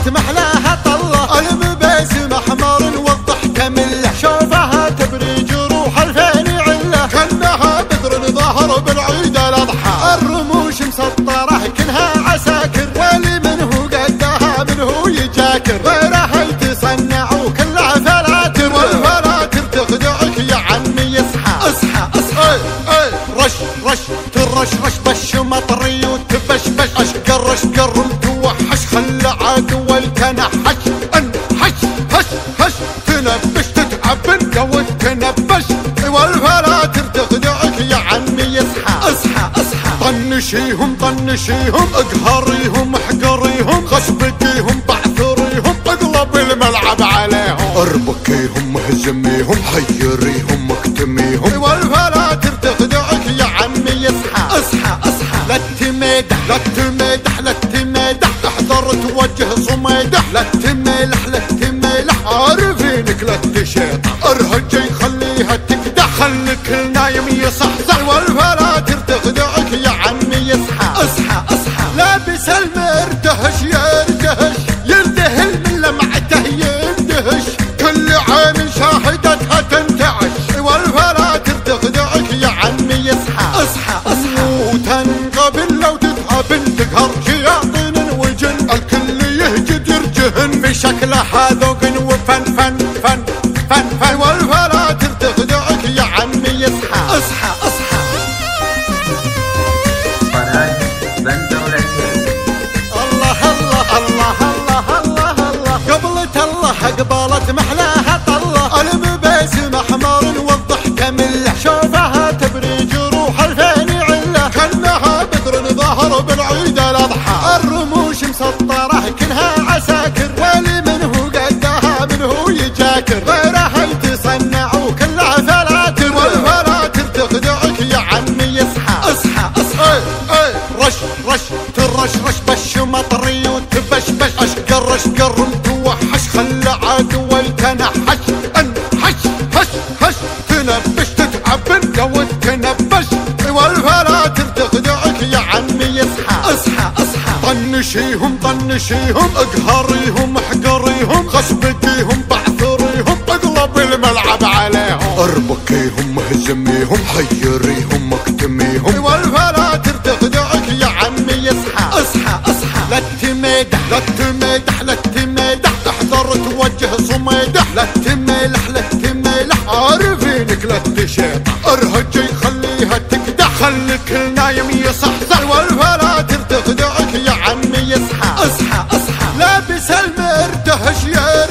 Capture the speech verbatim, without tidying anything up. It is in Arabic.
قبلت محلاها طله، المباسم احمر والضحكه مله، شوفها تبري جروح الفين عله، كانها بدر ظهر بالعيد الاضحى، الرموش مسطره كلها عساكر، واللي منه قدها منه يجاكر، غيرها يتصنعوا كلها فلاتر، والفلاتر تخدعك يا عمي اصحى اصحى اصحى. اي رش رش ترش رش بش مطري وتبشبش، اشقر اشقر متوحش خل عدو التنحش، انحش هش هش تنبش تتعب انت وتنبش، والفلاتر تخدعك يا عمي اصحى اصحى اصحى. طنشيهم طنشيهم اقهريهم احقريهم، خشبكيهم بعثريهم اقلب الملعب عليهم، اربكيهم اهزميهم حيريهم اكتميهم، والفلاتر تخدعك يا عمي اصحى اصحى اصحى. لا تمدح لا تمدح لا تمدح، احذر توجه صميدح، لا تملح لا تملح عارفينك لا تشيطح، ارهج يخليها تكدح، خليك النايم يصحصح، والفلاتر تخدعك يا عمي اصحى اصحى اصحى. لابس المرتهش يرتهش يلتهل من لمعته يندهش، كل عين شاهدتها تنتعش، والفلاتر تخدعك يا عمي اصحى اصحى اصحى. وتنقبل لو تتهب تقهر شياطين وجن، الكل يهجد يرجهن بشكلها ذوق وفن فن فن فن فن، والفلاتر تخدعك يا عمي اصحى اصحى اصحى. الله الله الله الله الله الله، قبلت الله قبلت محلاها طله، المباسم احمر والضحكه مله، شوفها تبري جروح الفين عله، كانها بدر ظهر بالعيد الاضحى، الرموش مسطره كلها عساكر، واللي منه قدها منه يجاكر، غيرها يتصنعوا كلها فلاتر، والفلاتر تخدعك يا عمي اصحى اصحى اصحى. اي رش رش ترش رش بش مطري وتبشبش، اشقر اشقر متوحش خل عدو التنحش، انحش هش هش تنبش تتعب انت وتنبش، والفلاتر تخدعك يا عمي اصحى اصحى اصحى. طنشيهم طنشيهم اقهريهم احقريهم، خشبكيهم بعثريهم اقلب الملعب عليهم، اربكيهم اهزميهم حيريهم اكتميهم، والفلاتر تخدعك يا عمي اصحى اصحى اصحى. لا تمدح لا تمدح لا تمدح، احذر توجه صميدح، لا تملح لا تملح عارفينك لا تشيطح، ارهج يخليها تكدح، خليك النايم يصحصح، والفلاتر تخدعك يا عمي اصحى اصحى اصحى. لابس المرتهش يا